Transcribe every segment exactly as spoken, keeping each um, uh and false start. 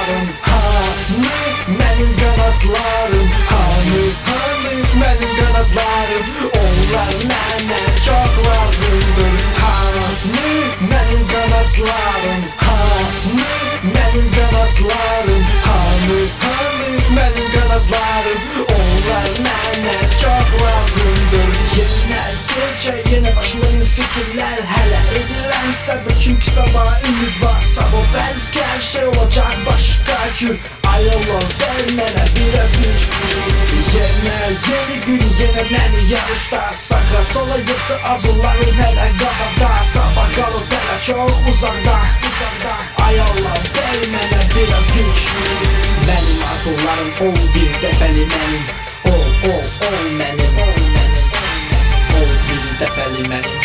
qanatlarım, hani mənim qanatlarım, hani, hani mənim qanatlarım. Onlar mənə çox lazımdır, hani mənim qanatlarım, hani mənim qanatlarım, hani, hani mənim qanatlarım. Onlar mənə çox lazımdır. Yenə gecə, yenə başımın fikirlər hələ edirəm səbir, çünki sabah ümid var. Sabah bəlkə hər şey olacaq başqa gün. Ay Allah ver mənə biraz güc. Yenə yeni gün, yenə məni yarışda saqa sola, yoxsa arzularım hələ qabaqda. Sabah qalıb hələ çox uzaqda, uzaqda. Ay Allah ver mənə biraz güc. Mənim arzularım ol bir dəfəli mənim, ol, ol, ol mənim, ol mənim, ol bir dəfəli mənim.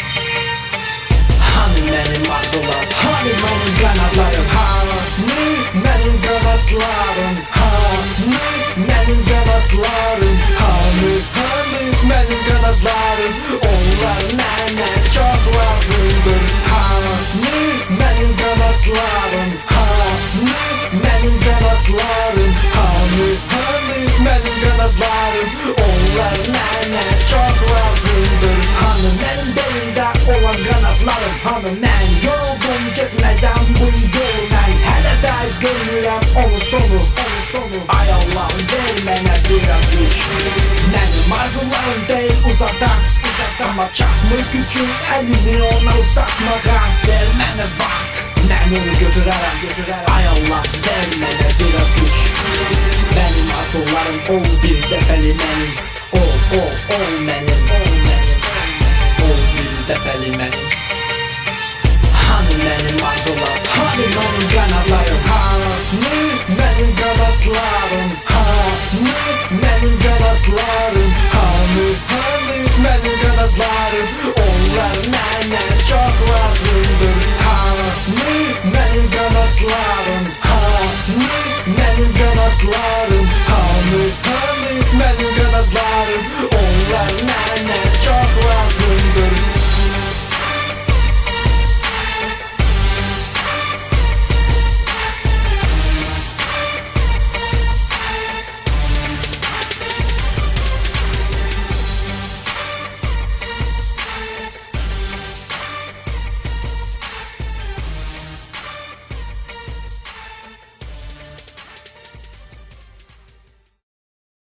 Hani mənim arzularım, hani mənim qanatlarım, hani mənim qanatlarım, hani mənim qanatlarım, hani, hani mənim qanatlarım. Onlar mənə çox lazımdır, hani mənim qanatlarım, hani mənim qanatlarım, hani, hani mənim qanatlarım. Onlar mənə çox lazımdır, hani mənim belimdə olan qanatlarım, hani mən yoruldum getmədən bu yolu. Mən hələ də görmürəm onun sonu, onun sonu. Ay Allah ver mənə biraz güc. Mənim arzularım deyil uzaqdan, uzaqdan, amma çatmır gücüm əlimi ona uzatmağa. Ver mənə vaxt, mən onu götürərəm, götürərəm. Ay Allah ver mənə biraz güc. Mənim arzularım ol bir dəfəli mənim, ol, ol, ol mənim, ol mənim, ol bir dəfəli mənim. Hani mənim arzularım, hani mənim qanatlarım, hani mənim qanatlarım, hani mənim qanatlarım, hani, hani mənim qanatlarım. Onlar mənə çox lazımdır, hani mənim qanatlarım, hani mənim qanatlarım.